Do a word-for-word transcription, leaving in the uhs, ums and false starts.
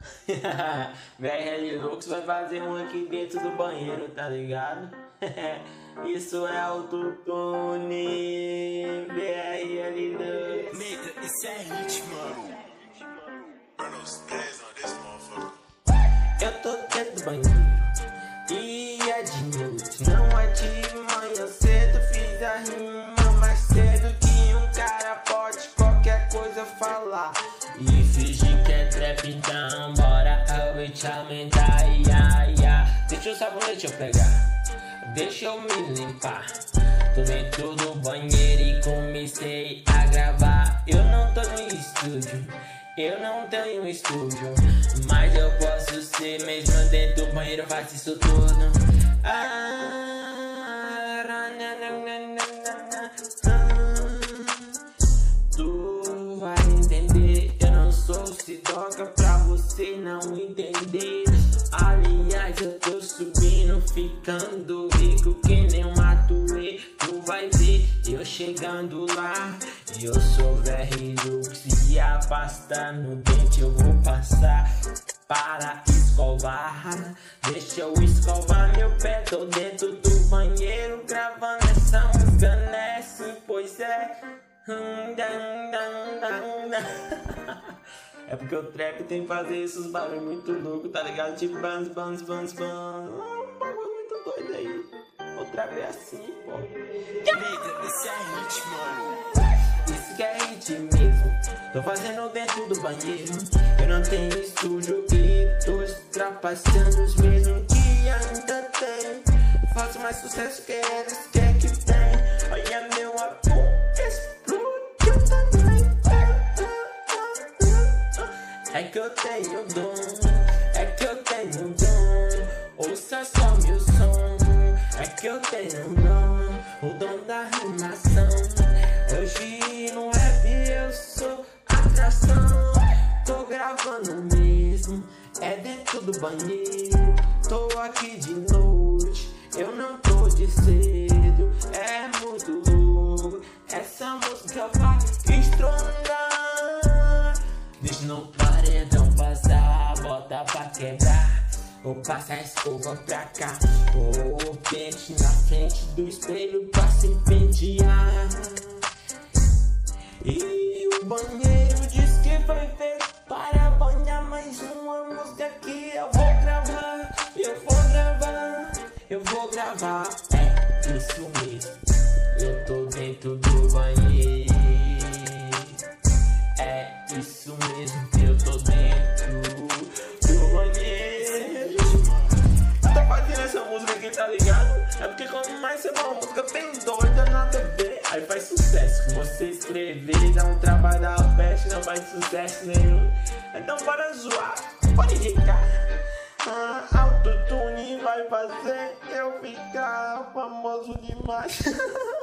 V R Lux vai fazer um aqui dentro do banheiro, tá ligado? Isso é autotune, V R Lux. Nigga, isso é hit, mano. Eu tô dentro do banheiro e é de noite, não é de manhã cedo. Fiz a rima mais cedo que um cara pode qualquer coisa falar e fingir que é trap, então bora eu vou te aumentar, ia, ia. Deixa o sabonete eu pegar, deixa eu me limpar. Tô dentro do banheiro e comecei a gravar. Eu não tô no estúdio, eu não tenho estúdio, mas eu posso ser mesmo dentro do banheiro, eu faço isso tudo. Ah, na, na, na, na, na, ah, tu vai entender, eu não sou Sidoca pra você não entender. Aliás, eu tô subindo, ficando rico que nem um Matuê. Tu vai ver eu chegando lá, eu sou V R Lux e a pasta no dente eu vou passar para escovar. Deixa eu escovar meu pé, tô dentro do banheiro gravando essa música, né? Sim, pois é. É porque o trap tem que fazer esses barulhos muito loucos, tá ligado? Tipo bans, bans, bans, bans. Um bagulho muito doido aí. O trap é assim, pô. Nigga, isso é hit, mano. Isso que é hit mesmo. Tô fazendo dentro do banheiro. Eu não tenho estúdio e tô ultrapassando os mesmos que ainda tem. Faço mais sucesso que eles querem que tem. Olha meu amor, explodiu também. É que eu tenho dom, é que eu tenho dom. Ouça só meu som, é que eu tenho dom, o dom da rimação. Hoje no rap eu sou atração. Tô gravando mesmo, é dentro do banheiro. Tô aqui de noite, eu não tô de cedo. É muito louco, essa música vai estrondar. Deixa no paredão passar, bota pra quebrar. Vou passar a escova pra cá, o pente na frente do espelho pra se pentear. E o banheiro diz que foi feito para banhar mais uma música que eu vou gravar. Eu vou gravar, eu vou gravar. É isso mesmo, eu tô dentro do banheiro. É isso mesmo que eu tô dentro do banheiro. Tá fazendo essa música aqui, tá ligado? É porque quando mais você vai uma música bem doida, nada a ver, aí faz sucesso. Se você escrever, dá um trabalho da peste, não faz sucesso nenhum. Então para zoar, pode ricar. Ah, autotune vai fazer eu ficar famoso demais.